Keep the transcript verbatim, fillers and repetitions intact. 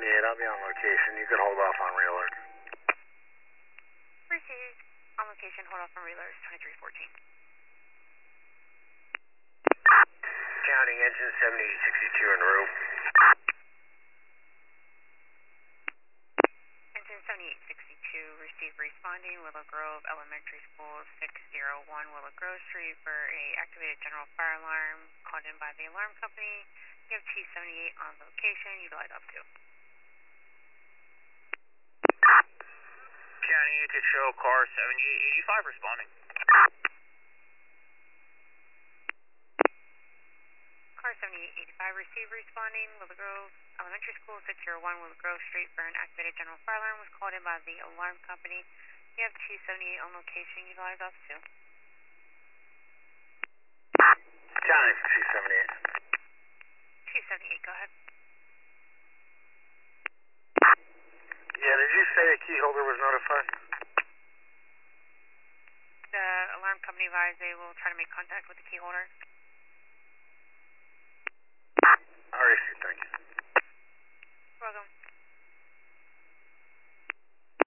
seventy-eight, I'll be on location. You can hold off on realerts. Received. On location, hold off on realerts, twenty-three fourteen. Counting engine seventy-eight sixty-two en route. Engine seventy-eight sixty-two, receive responding, Willow Grove Elementary School, six oh one Willow Grove Street for a activated general fire alarm called in by the alarm company. You have T seventy-eight on location, utilize up to. County, you could show car seventy-eight eighty-five responding. Car seventy-eight eighty-five, receive responding, Willow Grove Elementary School, six oh one Willow Grove Street for an activated general fire alarm was called in by the alarm company. You have T seventy-eight on location, utilize up to. Counting T seventy-eight. T seventy-eight, go ahead. Yeah, did you say a key holder was notified? The alarm company advised they will try to make contact with the key holder.